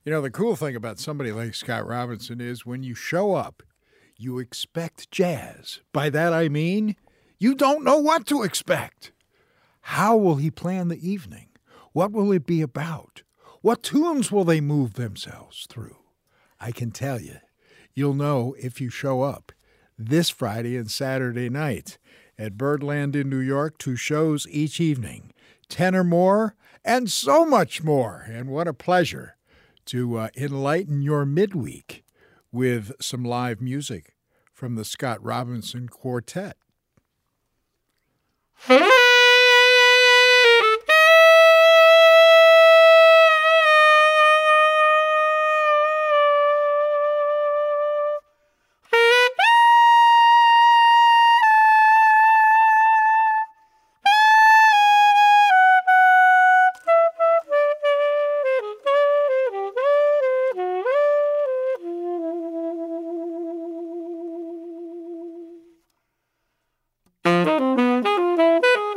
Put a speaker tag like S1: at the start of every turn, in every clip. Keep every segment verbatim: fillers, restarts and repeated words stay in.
S1: You know, the cool thing about somebody like Scott Robinson is when you show up, you expect jazz. By that I mean, you don't know what to expect. How will he plan the evening? What will it be about? What tunes will they move themselves through? I can tell you, you'll know if you show up this Friday and Saturday night at Birdland in New York, two shows each evening, ten or more, and so much more. And what a pleasure to uh, enlighten your midweek with some live music from the Scott Robinson Quartet.
S2: Thank you.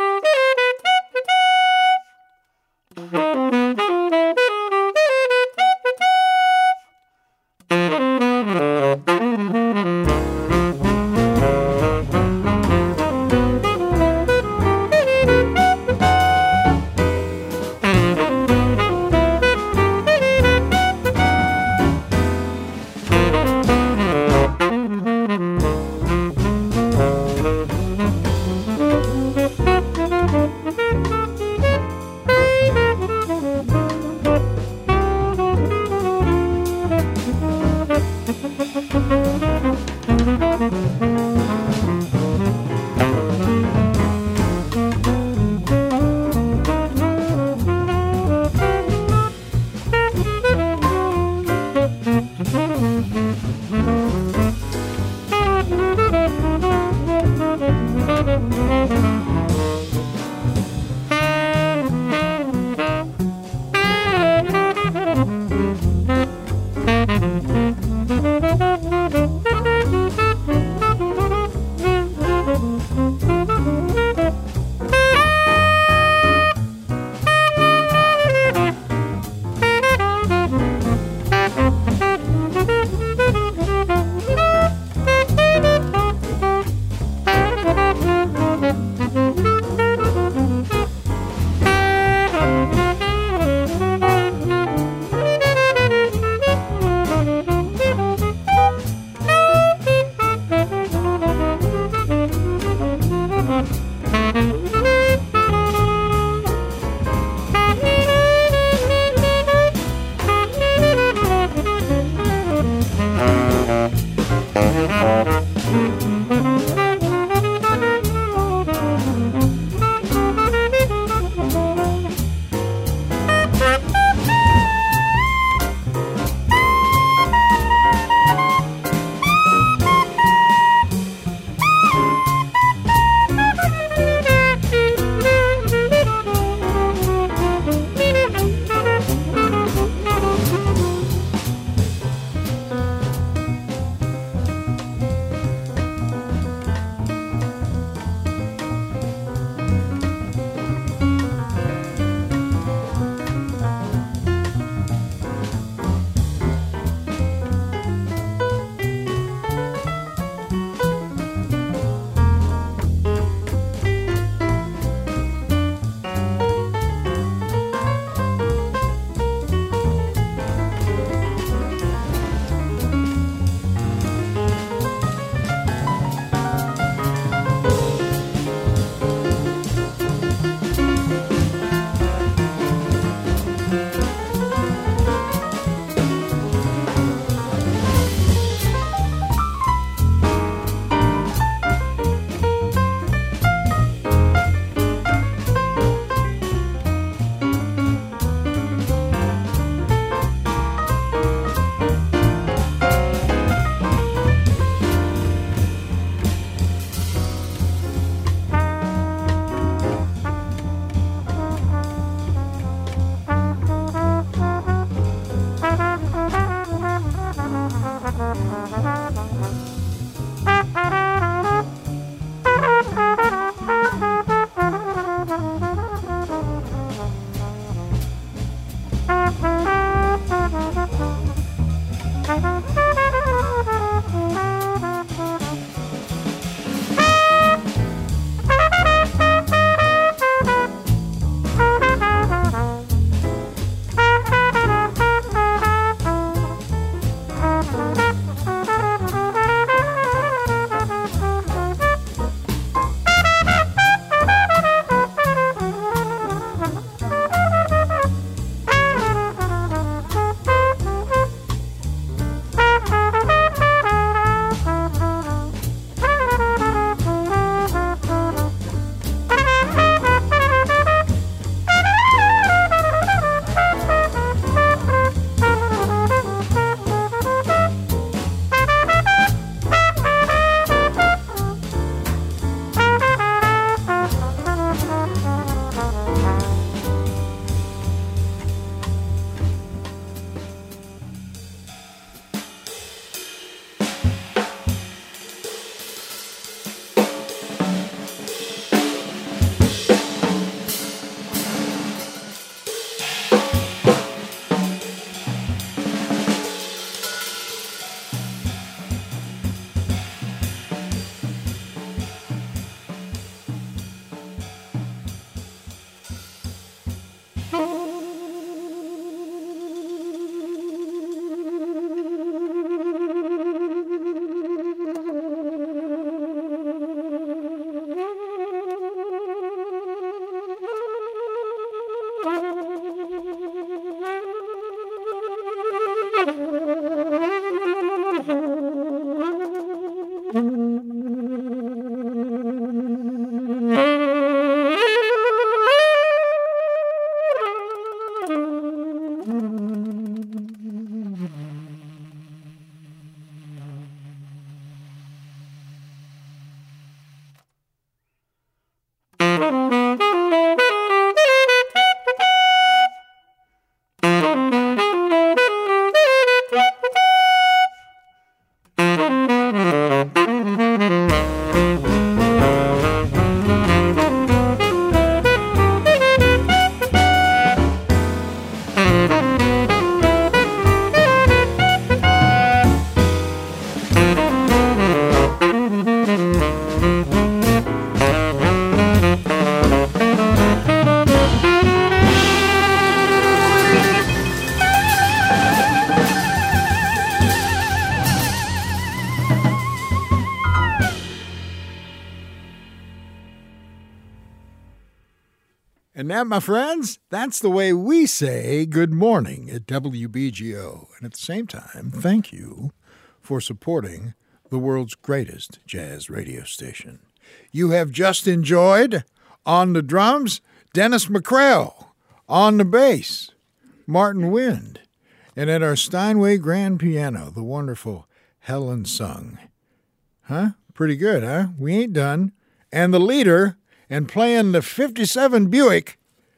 S1: And that, my friends, that's the way we say good morning at W B G O. And at the same time, thank you for supporting the world's greatest jazz radio station. You have just enjoyed, on the drums, Dennis McCrell, on the bass, Martin Wind, and at our Steinway grand piano, the wonderful Helen Sung. Huh? Pretty good, huh? We ain't done. And the leader, and playing the fifty-seven Buick,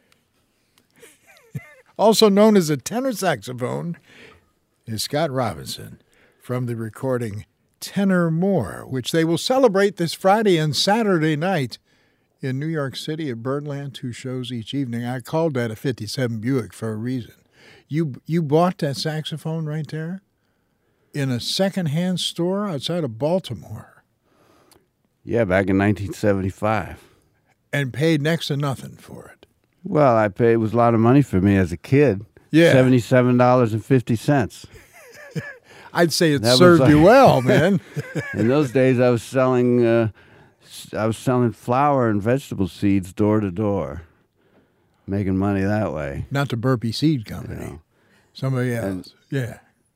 S1: also known as a tenor saxophone, is Scott Robinson from the recording Tenor More, which they will celebrate this Friday and Saturday night in New York City at Birdland, two shows each evening. I called that a fifty-seven Buick for a reason. You you bought that saxophone right there in a secondhand store outside of Baltimore.
S2: Yeah, back in nineteen seventy-five.
S1: And paid next to nothing for it.
S2: Well, I paid, it was a lot of money for me as a kid.
S1: Yeah.
S2: seventy-seven dollars and fifty cents.
S1: I'd say it
S2: That was
S1: served
S2: like-
S1: you well, man.
S2: In those days, I was selling, uh, s- I was selling flour and vegetable seeds door to door, making money that way.
S1: Not the Burpee Seed Company.
S2: You know.
S1: Somebody else.
S2: And-
S1: yeah.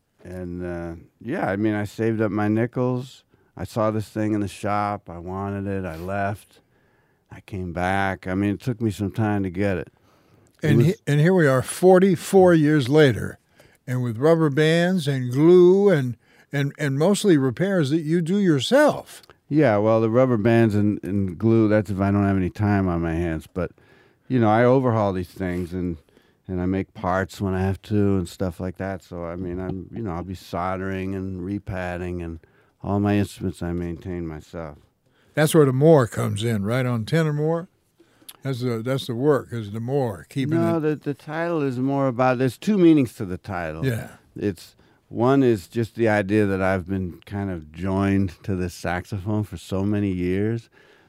S2: And uh, yeah, I mean, I saved up my nickels. I saw this thing in the shop. I wanted it. I left. I came back. I mean, it took me some time to get it. It
S1: And
S2: was-
S1: he, and here we are forty-four years later, and with rubber bands and glue and, and, and mostly repairs that you do yourself.
S2: Yeah, well, the rubber bands and, and glue, that's if I don't have any time on my hands. But, you know, I overhaul these things and, and I make parts when I have to and stuff like that. So, I mean, I'm, you know, I'll be soldering and repadding, and all my instruments I maintain myself.
S1: That's where the more comes in, right on tenor more. That's the that's the work, is the more keeping
S2: No,
S1: it.
S2: the, the title is more about, there's two meanings to the title.
S1: Yeah.
S2: It's, one is just the idea that I've been kind of joined to this saxophone for so many years.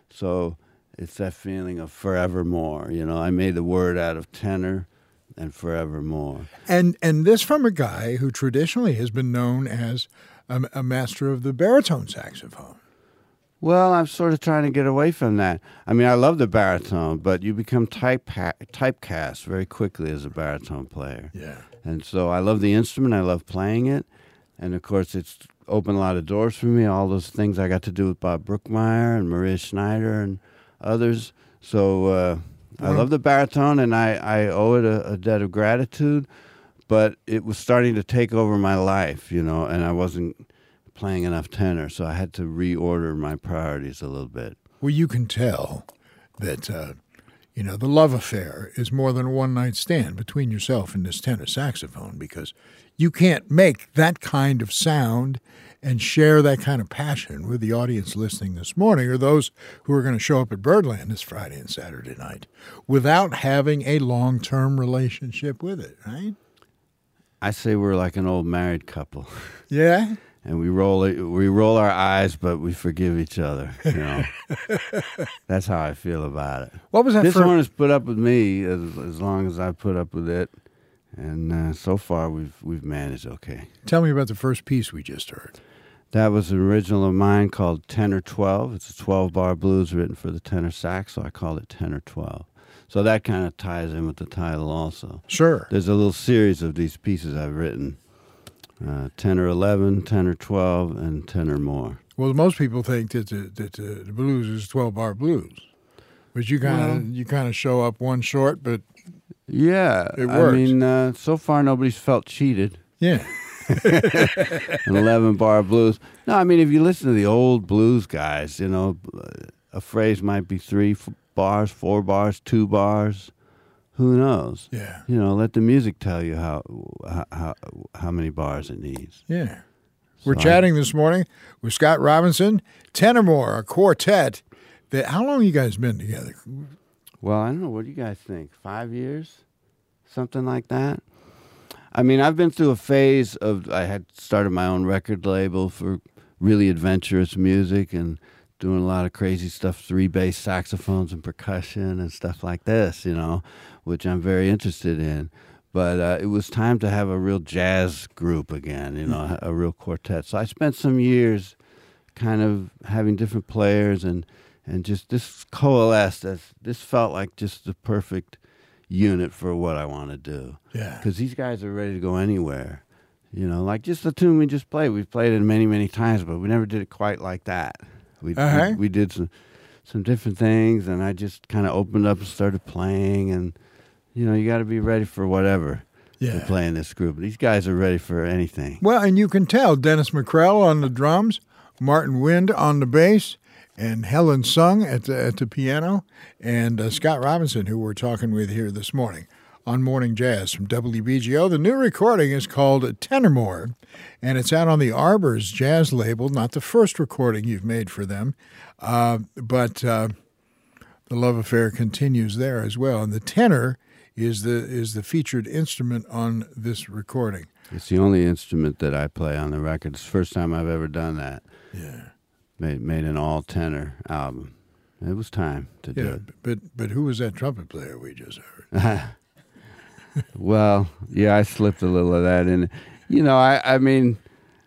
S2: So it's that feeling of forevermore. You know, I made the word out of tenor and forevermore.
S1: And and this from a guy who traditionally has been known as a, a master of the baritone saxophone.
S2: Well, I'm sort of trying to get away from that. I mean, I love the baritone, but you become type typecast very quickly as a baritone player.
S1: Yeah.
S2: And so I love the instrument. I love playing it. And, of course, it's opened a lot of doors for me, all those things I got to do with Bob Brookmeyer and Maria Schneider and others. So uh, I love the baritone, and I, I owe it a, a debt of gratitude. But it was starting to take over my life, you know, and I wasn't playing enough tenor, so I had to reorder my priorities a little bit.
S1: Well, you can tell that, uh, you know, the love affair is more than a one-night stand between yourself and this tenor saxophone, because you can't make that kind of sound and share that kind of passion with the audience listening this morning or those who are going to show up at Birdland this Friday and Saturday night without having a long-term relationship with it, right?
S2: I say we're like an old married couple.
S1: Yeah?
S2: And we roll it, we roll our eyes, but we forgive each other. You know, that's how I feel about it.
S1: What was that
S2: This
S1: for?
S2: one has put up with me as, as long as I put up with it, and uh, so far we've we've managed okay.
S1: Tell me about the first piece we just heard.
S2: That was an original of mine called Tenor twelve. It's a twelve-bar blues written for the tenor sax, so I called it Tenor twelve. So that kind of ties in with the title also.
S1: Sure.
S2: There's a little series of these pieces I've written uh, ten or eleven, ten or twelve, and ten or more.
S1: Well, most people think that the, that the, the blues is twelve-bar blues, but you kind of
S2: Well,
S1: you kind of show up one short, but
S2: Yeah,
S1: It
S2: I
S1: works.
S2: mean, uh, so far nobody's felt cheated.
S1: yeah,
S2: An eleven bar blues. No, I mean, if you listen to the old blues guys, you know, a phrase might be three f- bars, four bars, two bars. Who knows?
S1: yeah,
S2: You know, let the music tell you how how how, how many bars it needs.
S1: yeah. We're
S2: So I-
S1: chatting this morning with Scott Robinson, Tenormore, a quartet. That how long you guys been together?
S2: Well, I don't know. What do you guys think? Five years? Something like that? I mean, I've been through a phase of, I had started my own record label for really adventurous music and doing a lot of crazy stuff, three bass saxophones and percussion and stuff like this, you know, which I'm very interested in. But uh, it was time to have a real jazz group again, you know, a real quartet. So I spent some years kind of having different players and and just this coalesced as this felt like just the perfect unit for what I want to do.
S1: Yeah,
S2: Because these guys are ready to go anywhere. You know, like just the tune we just played. We've played it many, many times, but we never did it quite like that. We
S1: Uh-huh.
S2: we, we did some some different things, and I just kind of opened up and started playing. And you know, you got to be ready for whatever to
S1: yeah.
S2: play in this group. These guys are ready for anything.
S1: Well, and you can tell Dennis McCrell on the drums, Martin Wind on the bass, and Helen Sung at the, at the piano, and uh, Scott Robinson, who we're talking with here this morning on Morning Jazz from W B G O. The new recording is called Tenormore, and it's out on the Arbors Jazz label, not the first recording you've made for them, uh, but uh, the love affair continues there as well. And the tenor is the is the featured instrument on this recording.
S2: It's the only instrument that I play on the record. It's the first time I've ever done that.
S1: Yeah.
S2: Made made an all tenor album. It was time to do
S1: Yeah,
S2: it.
S1: but but who was that trumpet player we just heard?
S2: Well, yeah, I slipped a little of that in. You know, I, I mean,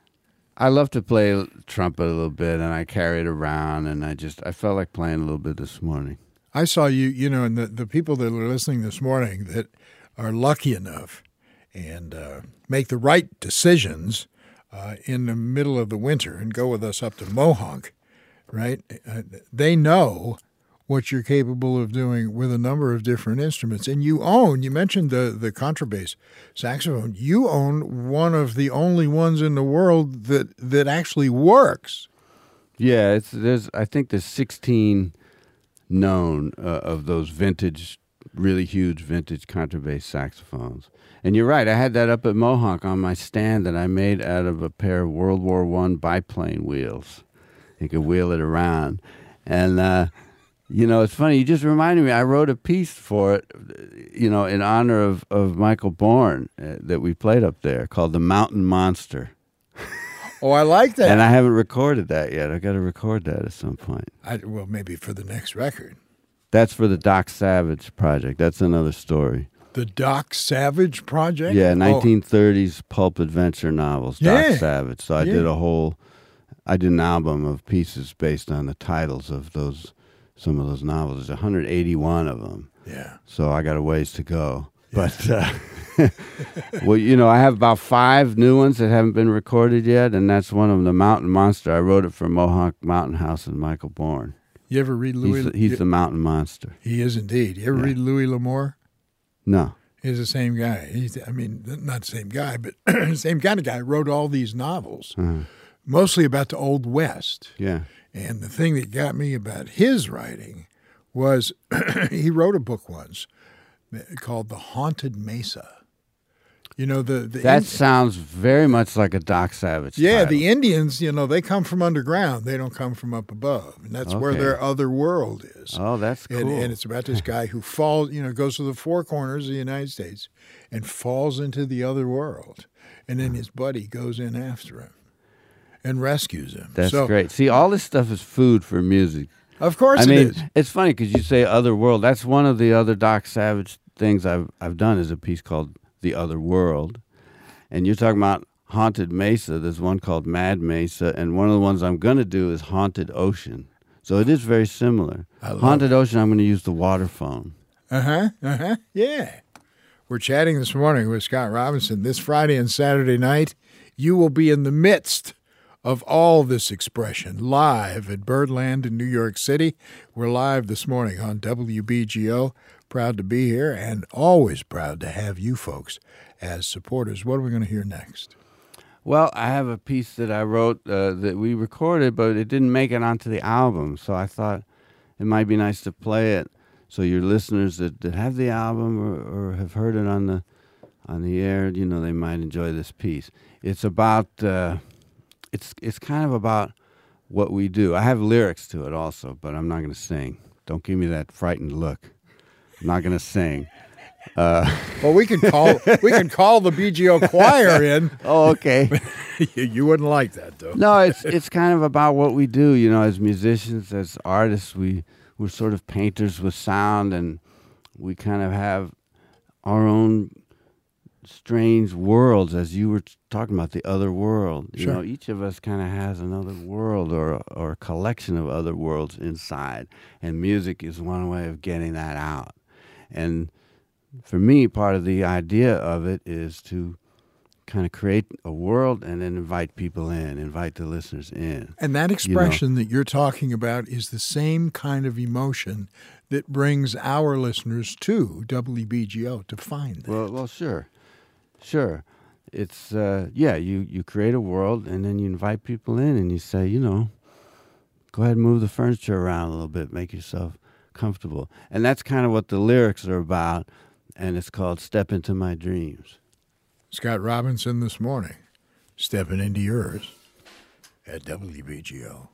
S2: I love to play trumpet a little bit, and I carry it around, and I just I felt like playing a little bit this morning.
S1: I saw you, you know, and the, the people that are listening this morning that are lucky enough and uh, make the right decisions uh, in the middle of the winter and go with us up to Mohonk, right? Uh, they know what you're capable of doing with a number of different instruments. And you own, you mentioned the, the contrabass saxophone, you own one of the only ones in the world that, that actually works.
S2: Yeah, it's there's I think there's sixteen known uh, of those vintage, really huge vintage contrabass saxophones. And you're right, I had that up at Mohonk on my stand that I made out of a pair of World War One biplane wheels. You could wheel it around. And, uh, you know, it's funny, you just reminded me, I wrote a piece for it, you know, in honor of, of Michael Bourne uh, that we played up there called The Mountain Monster.
S1: Oh, I like that.
S2: And I haven't recorded that yet. I got to record that at some point.
S1: I, well, maybe for the next record.
S2: That's for the Doc Savage project. That's another story.
S1: The Doc Savage project?
S2: Yeah,
S1: Oh,
S2: nineteen thirties pulp adventure novels,
S1: Yeah.
S2: Doc Savage. So I
S1: Yeah.
S2: did a whole, I did an album of pieces based on the titles of those, some of those novels. There's one hundred eighty-one of them.
S1: yeah.
S2: So I got a ways to go. But, uh, well, you know, I have about five new ones that haven't been recorded yet, and that's one of them, The Mountain Monster. I wrote it for Mohonk Mountain House and Michael Bourne.
S1: You ever read Louis?
S2: He's, the, he's
S1: you-
S2: the mountain monster.
S1: he is indeed. You ever
S2: Yeah.
S1: read Louis L'Amour?
S2: No.
S1: He's the same guy. He's, I mean, not the same guy, but the same kind of guy. Wrote all these novels,
S2: Uh,
S1: mostly about the Old West.
S2: yeah.
S1: And the thing that got me about his writing was he wrote a book once called The Haunted Mesa. You know, the, the
S2: That
S1: In-
S2: sounds very much like a Doc Savage
S1: yeah,
S2: title.
S1: the Indians, you know, they come from underground. They don't come from up above. And that's where
S2: Okay.
S1: their other world is.
S2: Oh, that's cool.
S1: And, and it's about this guy who falls, you know, goes to the four corners of the United States and falls into the other world. And then his buddy goes in after him and rescues him.
S2: That's
S1: so,
S2: great. See, all this stuff is food for music.
S1: Of course
S2: I
S1: it
S2: mean,
S1: is.
S2: it's funny because you say other world. That's one of the other Doc Savage things I've I've done is a piece called The Other World. And you're talking about Haunted Mesa. There's one called Mad Mesa, and one of the ones I'm going to do is Haunted Ocean. So it is very similar.
S1: I love
S2: Haunted Ocean, I'm going to use the water phone.
S1: Uh-huh, uh-huh, yeah. We're chatting this morning with Scott Robinson. This Friday and Saturday night, you will be in the midst of all this expression live at Birdland in New York City. We're live this morning on W B G O. Proud to be here and always proud to have you folks as supporters. What are we going to hear next?
S2: Well, I have a piece that I wrote uh, that we recorded, but it didn't make it onto the album. So I thought it might be nice to play it so your listeners that, that have the album or, or have heard it on the on the air, you know, they might enjoy this piece. It's about... Uh, It's it's kind of about what we do. I have lyrics to it also, but I'm not going to sing. Don't give me that frightened look. I'm not going to sing. Uh,
S1: well, we can call we can call the B G O choir in.
S2: Oh, okay.
S1: You wouldn't like that, though.
S2: No, it's it's kind of about what we do. You know, as musicians, as artists, we we're sort of painters with sound, and we kind of have our own strange worlds, as you were talking about, the other world. You
S1: sure.
S2: know, each of us kind of has another world or or a collection of other worlds inside, and music is one way of getting that out. And for me, part of the idea of it is to kind of create a world and then invite people in, invite the listeners in.
S1: And that expression
S2: you know?
S1: that you're talking about is the same kind of emotion that brings our listeners to W B G O to find that.
S2: Well, well, sure. Sure. It's, uh, yeah, you, you create a world and then you invite people in and you say, you know, go ahead and move the furniture around a little bit, make yourself comfortable. And that's kind of what the lyrics are about, and it's called Step Into My Dreams.
S1: Scott Robinson this morning, stepping into yours at W B G O.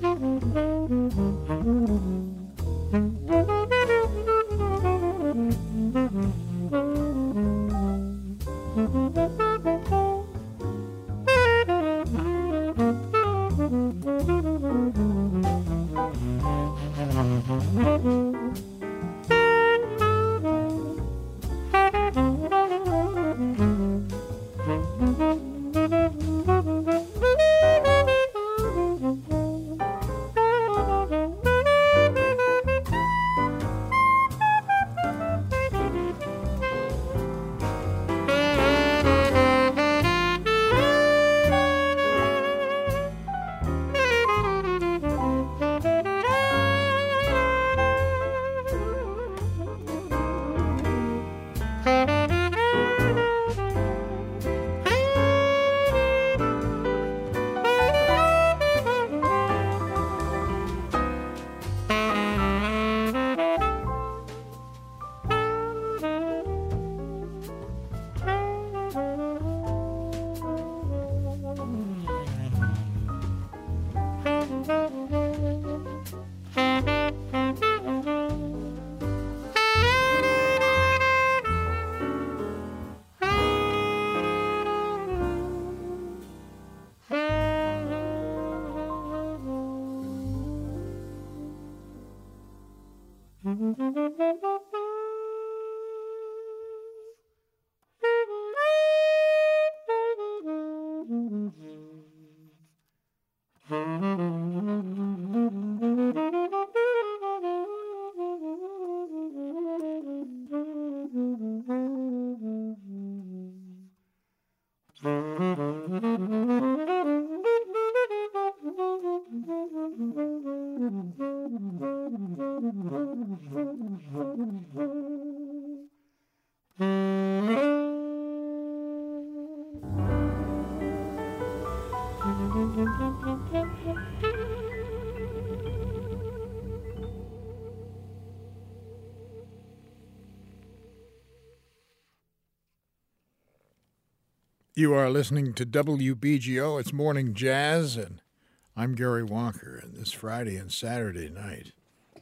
S1: You are listening to W B G O. It's Morning Jazz, and I'm Gary Walker. And this Friday and Saturday night,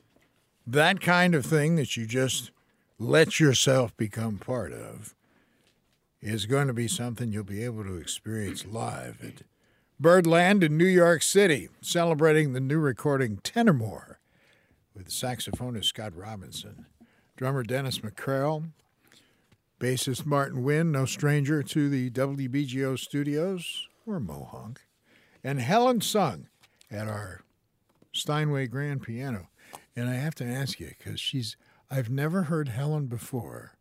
S1: that kind of thing that you just let yourself become part of is going to be something you'll be able to experience live at Birdland in New York City, celebrating the new recording Ten or More with saxophonist Scott Robinson, drummer Dennis McCrell, bassist Martin Wynn, no stranger to the W B G O studios, or Mohonk, and Helen Sung at our Steinway grand piano. And I have to ask you, because she's, I've never heard Helen before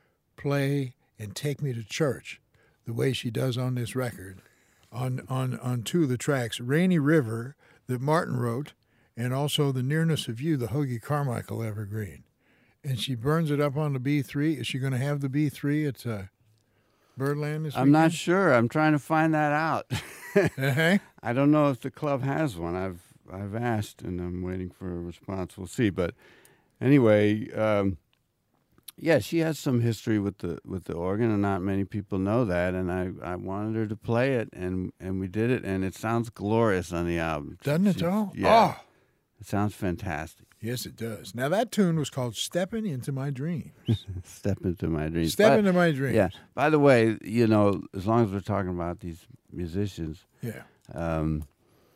S1: play and Take Me to Church the way she does on this record, on, on, on two of the tracks, Rainy River, that Martin wrote, and also The Nearness of You, the Hoagie Carmichael evergreen. And she burns it up on the B three. Is she going to have the B three at uh, Birdland this weekend?
S2: I'm not sure. I'm trying to find that out.
S1: uh-huh.
S2: I don't know if the club has one. I've I've asked, and I'm waiting for a response. We'll see. But anyway, um, yeah, she has some history with the with the organ, and not many people know that. And I, I wanted her to play it, and, and we did it, and it sounds glorious on the album.
S1: Doesn't it,
S2: She-
S1: though?
S2: Yeah.
S1: Oh.
S2: It sounds fantastic.
S1: Yes, it does. Now, that tune was called Stepping Into My Dreams.
S2: Step into my dreams.
S1: Step
S2: But-
S1: Into My Dreams.
S2: Yeah. By the way, you know, as long as we're talking about these musicians,
S1: Yeah.
S2: um,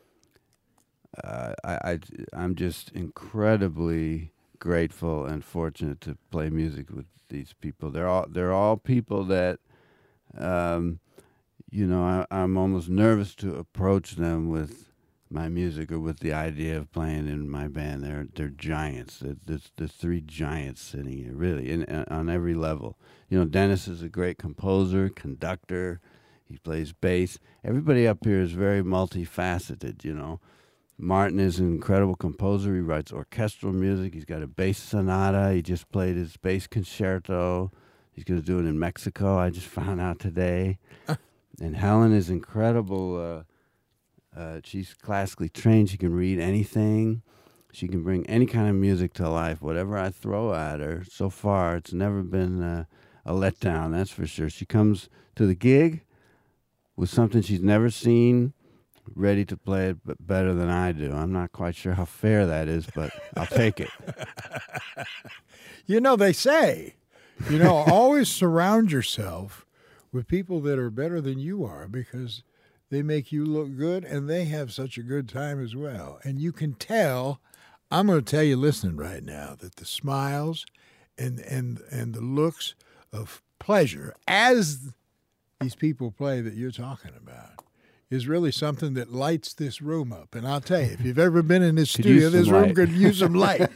S2: uh, I, I, I'm just incredibly grateful and fortunate to play music with these people. They're all they're all people that, um, you know, I, I'm almost nervous to approach them with my music or with the idea of playing in my band. They're they're giants. There- There's there's three giants sitting here, really, in, uh, on every level. You know, Dennis is a great composer, conductor. He plays bass. Everybody up here is very multifaceted, you know. Martin is an incredible composer. He writes orchestral music. He's got a bass sonata. He just played his bass concerto. He's going to do it in Mexico, I just found out today. And Helen is incredible. Uh, Uh, she's classically trained. She can read anything. She can bring any kind of music to life. Whatever I throw at her, so far, it's never been uh, a letdown, that's for sure. She comes to the gig with something she's never seen ready to play it b- better than I do. I'm not quite sure how fair that is, but I'll take it.
S1: You know, they say, you know, always surround yourself with people that are better than you are because they make you look good and they have such a good time as well. And you can tell, I'm going to tell you listening right now, that the smiles and, and, and the looks of pleasure as these people play that you're talking about is really something that lights this room up. And I'll tell you, if you've ever been in this
S2: Could
S1: studio,
S2: use
S1: this
S2: some
S1: room
S2: light.
S1: could use some light.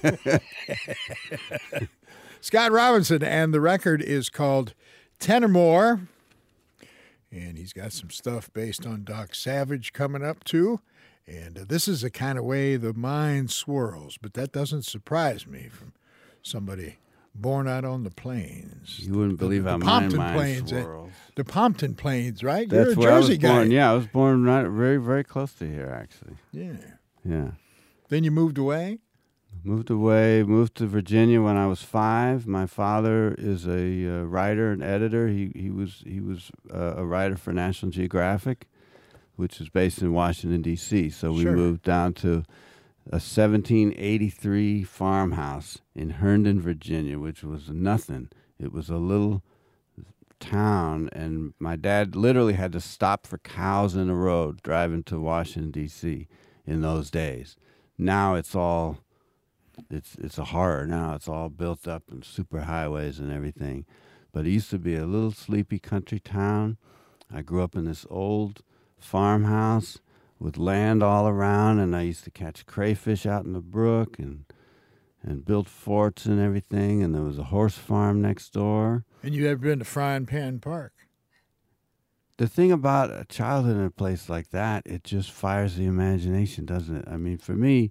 S1: Scott Robinson, and the record is called Ten or More. And he's got some stuff based on Doc Savage coming up, too. And uh, this is the kind of way the mind swirls. But that doesn't surprise me from somebody born out on the plains.
S2: You wouldn't believe
S1: the,
S2: how
S1: the
S2: my
S1: Pompton
S2: mind
S1: Plains, eh?
S2: swirls.
S1: The Pompton Plains, right?
S2: That's
S1: You're a
S2: where I
S1: Jersey
S2: was
S1: guy.
S2: born. Yeah, I was born right, very, very close to here, actually.
S1: Yeah.
S2: Yeah.
S1: Then you moved away?
S2: Moved away, moved to Virginia when I was five. My father is a uh, writer and editor. He he was he was uh, a writer for National Geographic, which is based in Washington, D C So we
S1: Sure.
S2: moved down to a seventeen eighty-three farmhouse in Herndon, Virginia, which was nothing. It was a little town, and my dad literally had to stop for cows in the road driving to Washington, D C in those days. Now it's all... It's it's a horror now. It's all built up and super highways and everything. But it used to be a little sleepy country town. I grew up in this old farmhouse with land all around, and I used to catch crayfish out in the brook and and build forts and everything. And there was a horse farm next door.
S1: And you ever been to Frying Pan Park?
S2: The thing about a childhood in a place like that, it just fires the imagination, doesn't it? I mean, for me,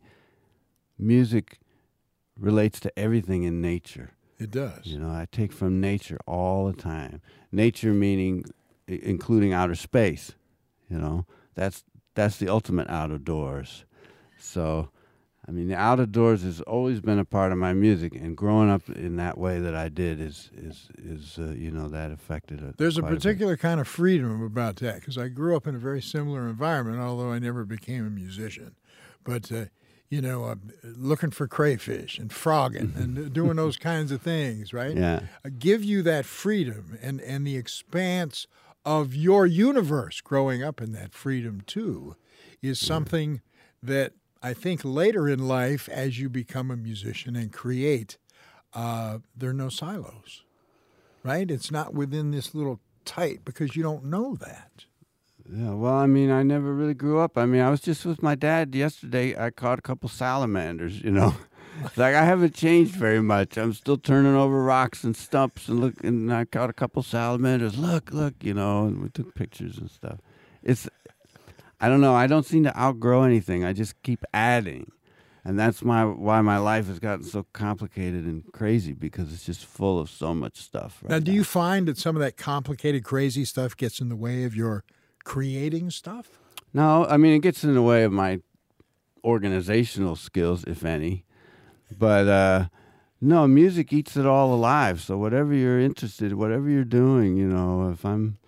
S2: music relates to everything in nature.
S1: It does.
S2: You know, I take from nature all the time. Nature meaning I- including outer space. You know, that's that's the ultimate out of doors. So, I mean, the out of doors has always been a part of my music, and growing up in that way that I did is is is uh, you know, that affected it.
S1: There's a
S2: quite bit.
S1: particular kind of freedom about that because I grew up in a very similar environment, although I never became a musician. But uh, you know, uh, looking for crayfish and frogging and doing those kinds of things, right?
S2: Yeah.
S1: Uh, give you that freedom and, and the expanse of your universe growing up in that freedom, too, is something that I think later in life, as you become a musician and create, uh, there are no silos, right? It's not within this little tight because you don't know that.
S2: Yeah, well, I mean, I never really grew up. I mean, I was just with my dad yesterday. I caught a couple salamanders, you know. It's like I haven't changed very much. I'm still turning over rocks and stumps and look, and I caught a couple salamanders. Look, look, you know, and we took pictures and stuff. It's, I don't know. I don't seem to outgrow anything. I just keep adding. And that's my why my life has gotten so complicated and crazy, because it's just full of so much stuff. Right
S1: Now, do
S2: now.
S1: you find that some of that complicated, crazy stuff gets in the way of your creating stuff?
S2: No, I mean, it gets in the way of my organizational skills, if any. But uh, no, music eats it all alive. So whatever you're interested, whatever you're doing, you know, if I'm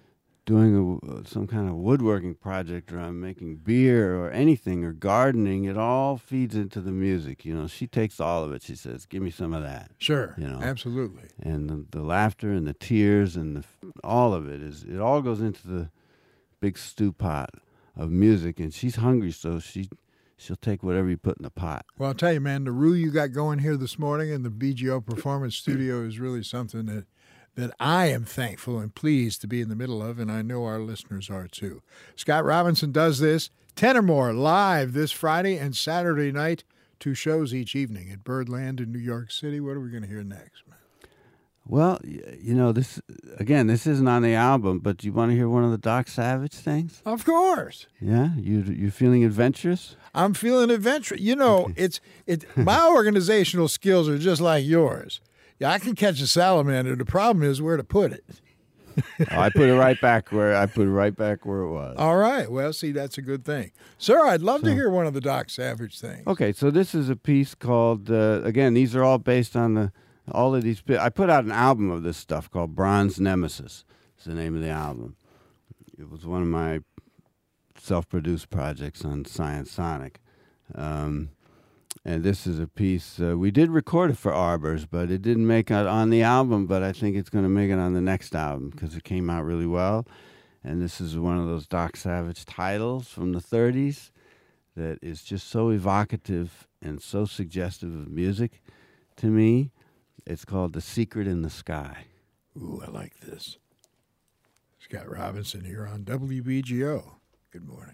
S2: doing a, some kind of woodworking project, or I'm making beer or anything, or gardening, it all feeds into the music. You know, she takes all of it. She says, "Give me some of that."
S1: Sure,
S2: You know.
S1: absolutely.
S2: And the, the laughter and the tears and the, all of it is, it all goes into the big stew pot of music, and she's hungry, so she she'll take whatever you put in the pot.
S1: Well, I'll tell you, man, the roux you got going here this morning in the B G O Performance Studio is really something that that I am thankful and pleased to be in the middle of, and I know our listeners are too. Scott Robinson does this, ten or More, live this Friday and Saturday night, two shows each evening at Birdland in New York City. What are we going to hear next, man?
S2: Well, y- you know, this, again, this isn't on the album, but do you want to hear one of the Doc Savage things?
S1: Of course.
S2: Yeah? You you feeling adventurous?
S1: I'm feeling adventurous. You know, it's it. My organizational skills are just like yours. Yeah, I can catch a salamander. The problem is where to put it.
S2: Oh, I put it right back where I put it right back where it was.
S1: All right. Well, see, that's a good thing. Sir, I'd love to hear one of the Doc Savage things.
S2: Okay, so this is a piece called, uh, again, these are all based on the, all of these, I put out an album of this stuff called Bronze Nemesis. It's the name of the album. It was one of my self-produced projects on Science Sonic. Um, and this is a piece, uh, we did record it for Arbors, but it didn't make it on the album, but I think it's going to make it on the next album because it came out really well. And this is one of those Doc Savage titles from the thirties that is just so evocative and so suggestive of music to me. It's called The Secret in the Sky.
S1: Ooh, I like this. Scott Robinson here on W B G O. Good morning.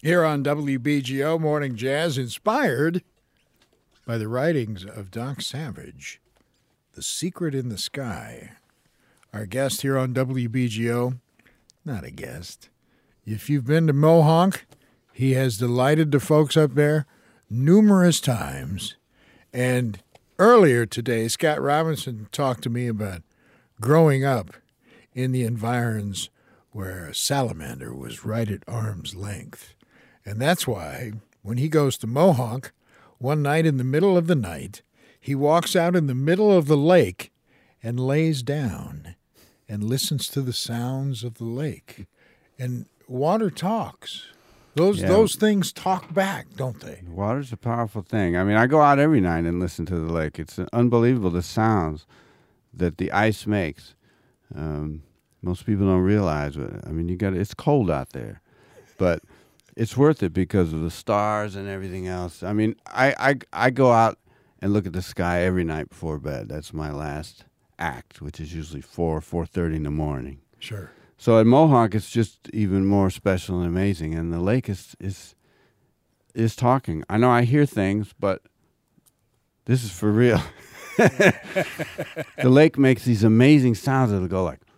S1: Here on W B G O Morning Jazz, inspired by the writings of Doc Savage, The Secret in the Sky. Our guest here on W B G O, not a guest. If you've been to Mohonk, he has delighted the folks up there numerous times. And earlier today, Scott Robinson talked to me about growing up in the environs where a salamander was right at arm's length. And that's why when he goes to Mohonk, one night in the middle of the night, he walks out in the middle of the lake and lays down and listens to the sounds of the lake. And water talks. Those
S2: Yeah.
S1: those things talk back, don't they?
S2: Water's a powerful thing. I mean, I go out every night and listen to the lake. It's unbelievable the sounds that the ice makes. Um, most people don't realize it. I mean, you got it's cold out there, but it's worth it because of the stars and everything else. I mean, I, I, I go out and look at the sky every night before bed. That's my last act, which is usually four, four thirty in the morning.
S1: Sure.
S2: So at Mohonk, it's just even more special and amazing, and the lake is is is talking. I know I hear things, but this is for real. The lake makes these amazing sounds that'll go like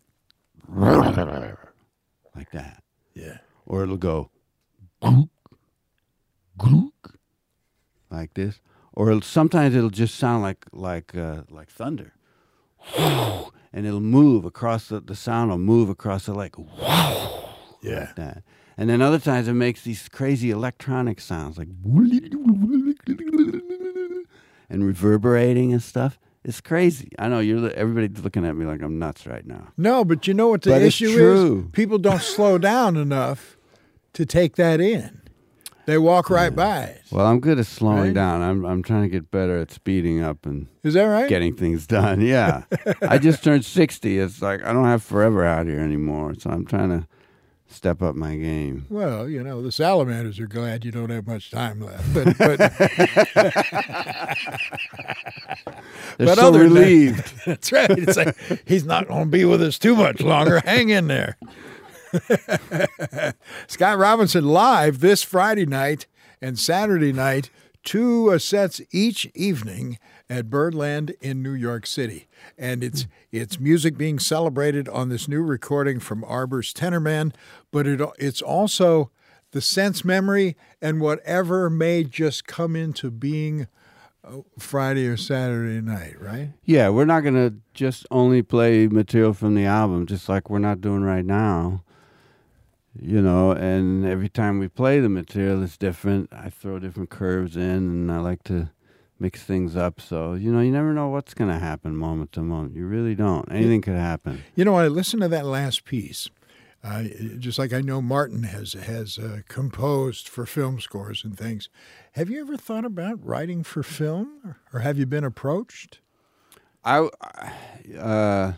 S2: like that.
S1: Yeah.
S2: Or it'll go glook, glook, like this. Or it'll, sometimes it'll just sound like like uh, like thunder. And it'll move across the, the sound will move across the lake.
S1: Yeah.
S2: Like that. And then other times it makes these crazy electronic sounds like and reverberating and stuff. It's crazy. I know you're everybody's looking at me like I'm nuts right now.
S1: No, but you know what the
S2: But it's
S1: issue
S2: true.
S1: is? People don't slow down enough to take that in. They walk right by it.
S2: Well, I'm good at slowing
S1: Right?
S2: down. I'm I'm trying to get better at speeding up and
S1: Is that right?
S2: getting things done. Yeah. I just turned sixty. It's like I don't have forever out here anymore. So I'm trying to step up my game.
S1: Well, you know, the salamanders are glad you don't have much time left. But, but,
S2: They're
S1: but
S2: so
S1: other than that-
S2: relieved.
S1: that's right. It's like, he's not going to be with us too much longer. Hang in there. Scott Robinson live this Friday night and Saturday night, two uh, sets each evening at Birdland in New York City. And it's it's music being celebrated on this new recording from Arbor's Tenorman, but it it's also the sense memory and whatever may just come into being uh, Friday or Saturday night, right?
S2: Yeah, we're not going to just only play material from the album, just like we're not doing right now. You know, and every time we play the material, it's different. I throw different curves in, and I like to mix things up. So, you know, you never know what's going to happen moment to moment. You really don't. Anything could happen.
S1: You know, I listened to that last piece, uh, just like I know Martin has has uh, composed for film scores and things. Have you ever thought about writing for film, or have you been approached?
S2: I, uh,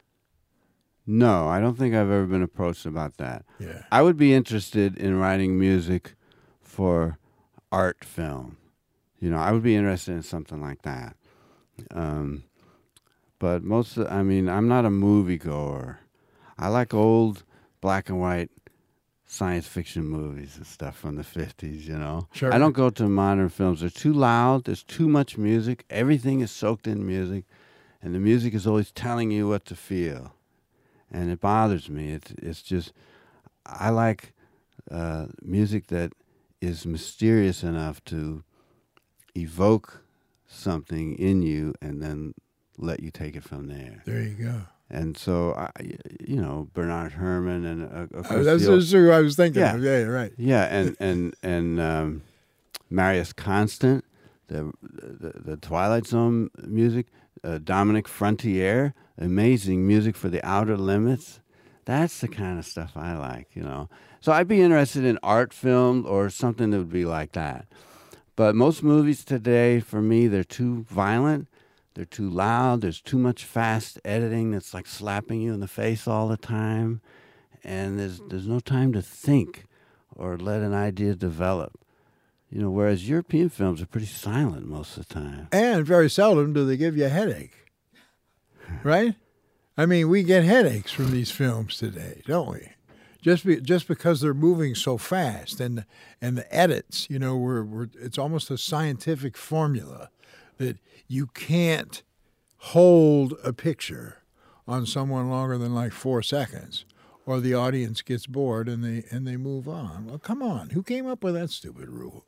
S2: no, I don't think I've ever been approached about that.
S1: Yeah.
S2: I would be interested in writing music for art film. You know, I would be interested in something like that. Um, but most of, I mean, I'm not a moviegoer. I like old black and white science fiction movies and stuff from the fifties, you know.
S1: Sure.
S2: I don't go to modern films. They're too loud. There's too much music. Everything is soaked in music. And the music is always telling you what to feel. And it bothers me. It's, it's just, I like uh, music that is mysterious enough to evoke something in you and then let you take it from there.
S1: There you go.
S2: And so, I, you know, Bernard Herrmann and uh, of
S1: Uh,
S2: course
S1: that's,
S2: the old-
S1: that's who I was thinking
S2: Yeah.
S1: of. Yeah, you're right.
S2: yeah, and and and um, Marius Constant, the, the the Twilight Zone music, uh, Dominic Frontier, amazing music for the Outer Limits. That's the kind of stuff I like, you know. So I'd be interested in art film or something that would be like that. But most movies today, for me, they're too violent. They're too loud. There's too much fast editing that's like slapping you in the face all the time. And there's there's no time to think or let an idea develop. You know, whereas European films are pretty silent most of the time.
S1: And very seldom do they give you a headache, right? I mean, we get headaches from these films today, don't we? just be, just because they're moving so fast, and and the edits, you know, we're, we're it's almost a scientific formula that you can't hold a picture on someone longer than like four seconds, or the audience gets bored and they and they move on. Well, come on, who came up with that stupid rule?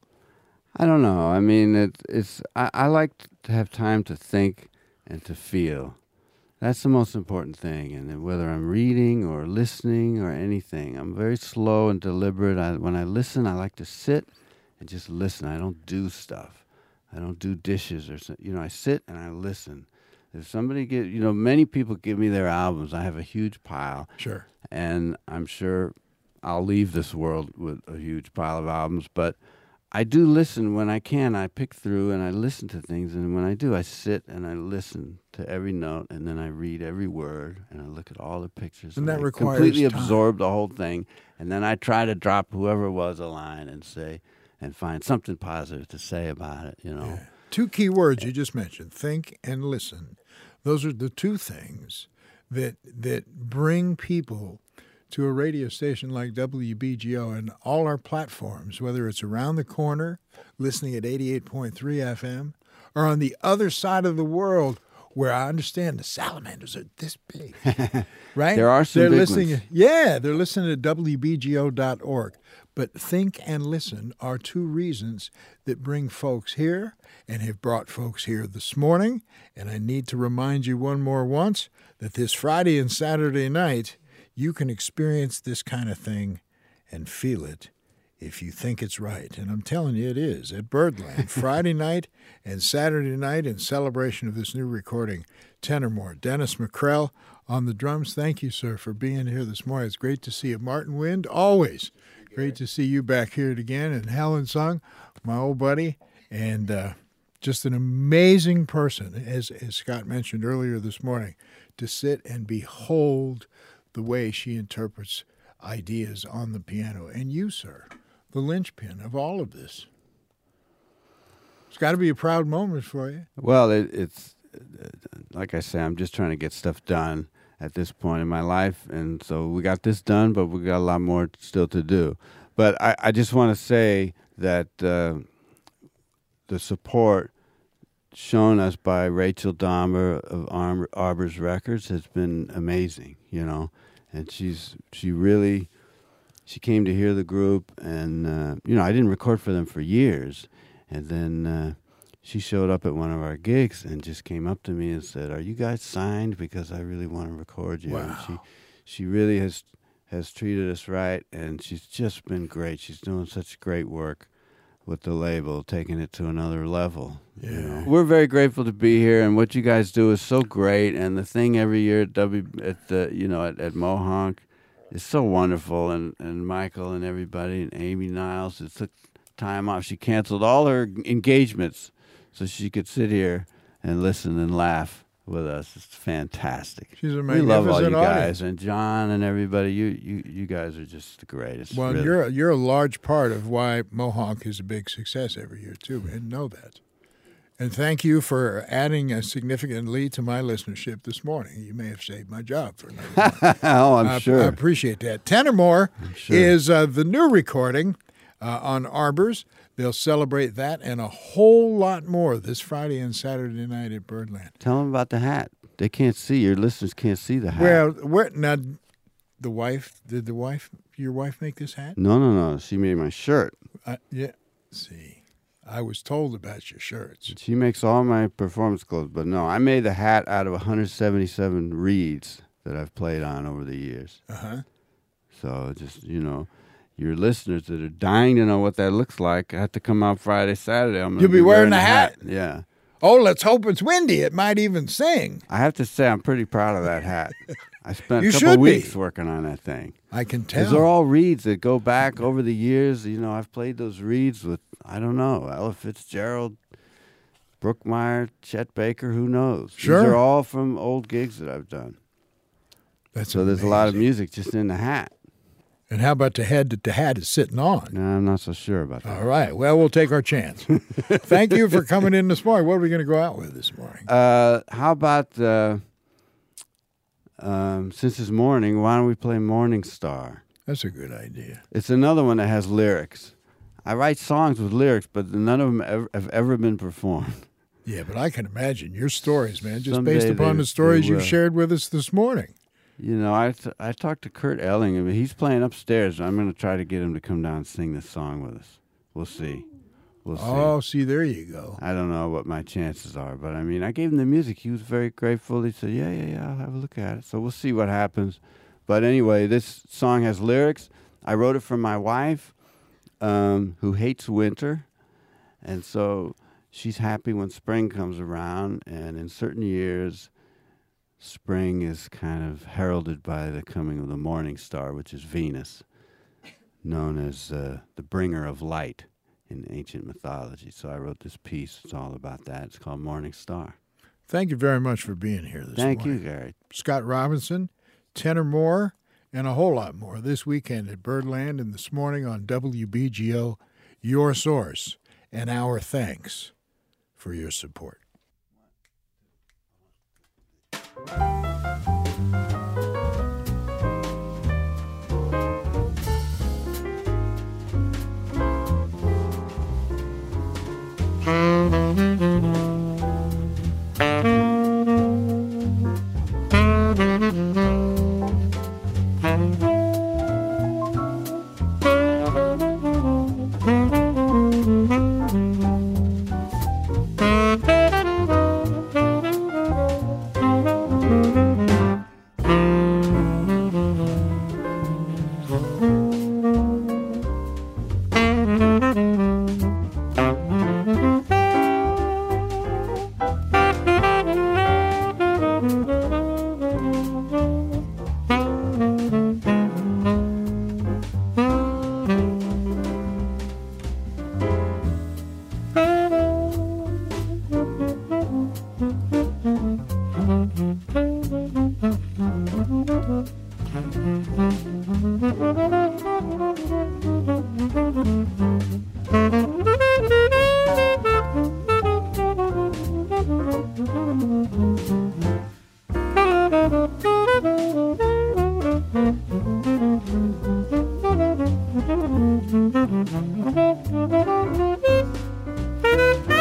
S2: I don't know. I mean, it, it's I, I like to have time to think and to feel. That's the most important thing. And then whether I'm reading or listening or anything, I'm very slow and deliberate. I, when I listen, I like to sit and just listen. I don't do stuff. I don't do dishes or so, you know. I sit and I listen. If somebody get, you know, many people give me their albums. I have a huge pile.
S1: Sure.
S2: And I'm sure I'll leave this world with a huge pile of albums, but I do listen when I can. I pick through and I listen to things, and when I do, I sit and I listen to every note, and then I read every word, and I look at all the pictures.
S1: And, and that
S2: I
S1: requires
S2: completely
S1: time.
S2: absorb the whole thing, and then I try to drop whoever it was a line and say, and find something positive to say about it, you know.
S1: Yeah. Two key words you just mentioned, think and listen. Those are the two things that that bring people to a radio station like W B G O and all our platforms, whether it's around the corner, listening at eighty-eight point three F M, or on the other side of the world, where I understand the salamanders are this big, right?
S2: There are some
S1: they're
S2: big
S1: listening.
S2: ones.
S1: Yeah, they're listening to W B G O dot org. But think and listen are two reasons that bring folks here and have brought folks here this morning. And I need to remind you one more once that this Friday and Saturday night, you can experience this kind of thing and feel it if you think it's right. And I'm telling you, it is at Birdland, Friday night and Saturday night in celebration of this new recording. Tenor Dennis McCrell on the drums. Thank you, sir, for being here this morning. It's great to see you. Martin Wind, always great to see you back here again. And Helen Sung, my old buddy, and uh, just an amazing person, as, as Scott mentioned earlier this morning, to sit and behold the way she interprets ideas on the piano. And you, sir, the linchpin of all of this. It's got to be a proud moment for you.
S2: Well, it, it's, like I say, I'm just trying to get stuff done at this point in my life. And so we got this done, but we got a lot more still to do. But I, I just want to say that uh, the support shown us by Rachel Dahmer of Ar- Arbor's Records has been amazing, you know. And she's she really, she came to hear the group, and, uh, you know, I didn't record for them for years. And then uh, she showed up at one of our gigs and just came up to me and said, "Are you guys signed? Because I really want to record you."
S1: Wow.
S2: And she, she really has has treated us right, and she's just been great. She's doing such great work with the label, taking it to another level.
S1: Yeah.
S2: You know? We're very grateful to be here, and what you guys do is so great. And the thing every year at W at the you know at, at Mohonk is so wonderful. And, and Michael and everybody and Amy Niles, it took time off. She canceled all her engagements so she could sit here and listen and laugh with us. It's fantastic.
S1: She's a
S2: We love all you
S1: magnificent
S2: guys,
S1: audience.
S2: and John and everybody. You you you guys are just the greatest.
S1: Well,
S2: really.
S1: you're you're a large part of why Mohonk is a big success every year too, and know that. And thank you for adding a significant lead to my listenership this morning. You may have saved my job for another one.
S2: Oh, I'm
S1: I,
S2: sure.
S1: I appreciate that. Tenormore
S2: sure.
S1: is uh, the new recording uh, on Arbors. They'll celebrate that and a whole lot more this Friday and Saturday night at Birdland.
S2: Tell them about the hat. They can't see. Your listeners can't see the hat.
S1: Well, where, now, the wife, did the wife, your wife make this hat?
S2: no, no, no. She made my shirt.
S1: Uh, yeah. See, I was told about your shirts.
S2: She makes all my performance clothes, but no, I made the hat out of one hundred seventy-seven reeds that I've played on over the years.
S1: Uh-huh.
S2: So just, you know, your listeners that are dying to know what that looks like have to come out Friday, Saturday. I'm gonna
S1: You'll be wearing the
S2: the
S1: hat?
S2: Yeah.
S1: Oh, let's hope it's windy. It might even sing.
S2: I have to say I'm pretty proud of that hat. I spent
S1: You
S2: a couple
S1: should be.
S2: weeks working on that thing.
S1: I can
S2: Because
S1: tell.
S2: they're all reeds that go back over the years. You know, I've played those reeds with, I don't know, Ella Fitzgerald, Brookmeyer, Chet Baker, who knows?
S1: Sure.
S2: These are all from old gigs that I've done.
S1: That's
S2: So there's a lot of
S1: amazing.
S2: music just in the hat.
S1: And how about the head that the hat is sitting on?
S2: No, I'm not so sure about that.
S1: All right. Well, we'll take our chance. Thank you for coming in this morning. What are we going to go out with this morning?
S2: Uh, how about, uh, um, since it's morning, why don't we play Morning Star?
S1: That's a good idea.
S2: It's another one that has lyrics. I write songs with lyrics, but none of them ever, have ever been performed.
S1: Yeah, but I can imagine your stories, man, just
S2: Someday
S1: based upon
S2: they-
S1: the stories
S2: they
S1: you
S2: will.
S1: shared with us this morning.
S2: You know, I, t- I talked to Kurt Elling. I mean, he's playing upstairs. I'm going to try to get him to come down and sing this song with us. We'll see. We'll see.
S1: Oh, see, there you go.
S2: I don't know what my chances are, but I mean, I gave him the music. He was very grateful. He said, yeah, yeah, yeah, I'll have a look at it. So we'll see what happens. But anyway, this song has lyrics. I wrote it for my wife, um, who hates winter. And so she's happy when spring comes around. And in certain years, spring is kind of heralded by the coming of the morning star, which is Venus, known as uh, the bringer of light in ancient mythology. So I wrote this piece. It's all about that. It's called Morning Star.
S1: Thank you very much for being here this
S2: Thank
S1: morning.
S2: you, Gary.
S1: Scott Robinson, ten or more, and a whole lot more this weekend at Birdland and this morning on W B G O, your source, and our thanks for your support.
S3: Thank you.